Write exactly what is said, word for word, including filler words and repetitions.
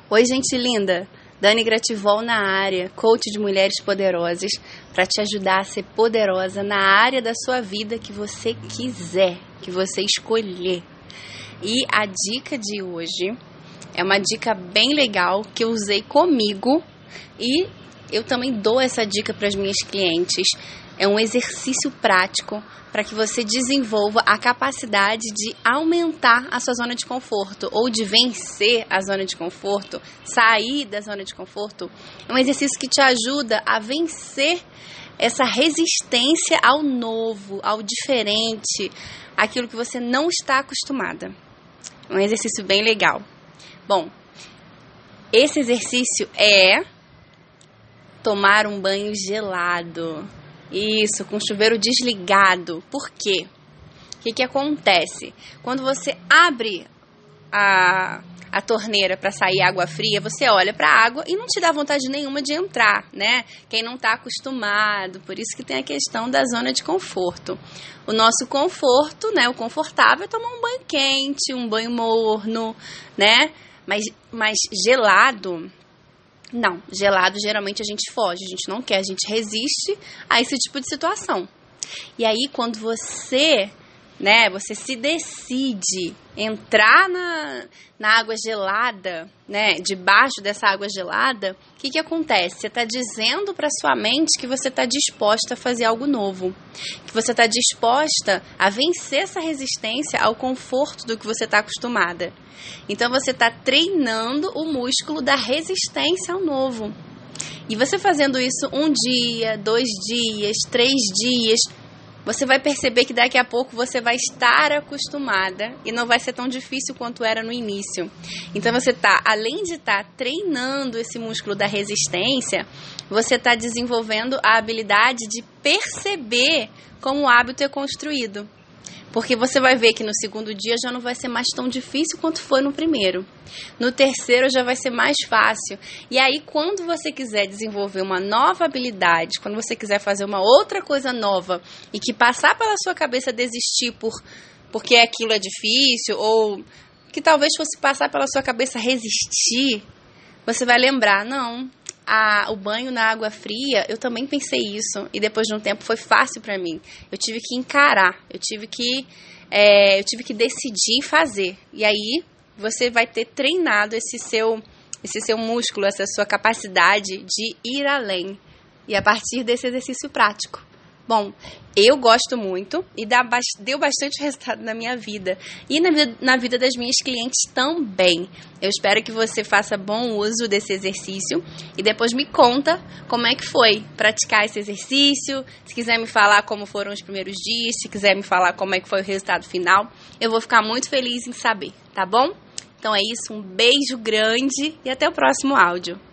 Oi, gente linda! Dani Grativol na área, coach de mulheres poderosas, para te ajudar a ser poderosa na área da sua vida que você quiser, que você escolher. E a dica de hoje é uma dica bem legal que eu usei comigo e eu também dou essa dica para as minhas clientes. É um exercício prático para que você desenvolva a capacidade de aumentar a sua zona de conforto ou de vencer a zona de conforto, sair da zona de conforto. É um exercício que te ajuda a vencer essa resistência ao novo, ao diferente, aquilo que você não está acostumada. É um exercício bem legal. Bom, esse exercício é tomar um banho gelado. Isso, com o chuveiro desligado. Por quê? O que que acontece? Quando você abre a, a torneira para sair água fria, você olha para a água e não te dá vontade nenhuma de entrar, né? Quem não está acostumado, por isso que tem a questão da zona de conforto. O nosso conforto, né? O confortável é tomar um banho quente, um banho morno, né? Mas, mas gelado... Não, gelado geralmente a gente foge, a gente não quer, a gente resiste a esse tipo de situação. E aí quando você, né, você se decide entrar na, na água gelada, né, debaixo dessa água gelada, o que que acontece? Você está dizendo para sua mente que você está disposta a fazer algo novo, que você está disposta a vencer essa resistência ao conforto do que você está acostumada. Então você está treinando o músculo da resistência ao novo. E você fazendo isso um dia, dois dias, três dias, você vai perceber que daqui a pouco você vai estar acostumada e não vai ser tão difícil quanto era no início. Então você está, além de estar treinando esse músculo da resistência, você está desenvolvendo a habilidade de perceber como o hábito é construído. Porque você vai ver que no segundo dia já não vai ser mais tão difícil quanto foi no primeiro. No terceiro já vai ser mais fácil. E aí, quando você quiser desenvolver uma nova habilidade, quando você quiser fazer uma outra coisa nova e que passar pela sua cabeça desistir por, porque aquilo é difícil, ou que talvez fosse passar pela sua cabeça resistir, você vai lembrar, não... A, o banho na água fria, eu também pensei isso. E depois de um tempo foi fácil para mim. Eu tive que encarar. Eu tive que, é, eu tive que decidir fazer. E aí você vai ter treinado esse seu, esse seu músculo, essa sua capacidade de ir além. E a partir desse exercício prático. Bom, eu gosto muito e dá, deu bastante resultado na minha vida e na vida, na vida das minhas clientes também. Eu espero que você faça bom uso desse exercício e depois me conta como é que foi praticar esse exercício. Se quiser me falar como foram os primeiros dias, se quiser me falar como é que foi o resultado final, eu vou ficar muito feliz em saber, tá bom? Então é isso, um beijo grande e até o próximo áudio.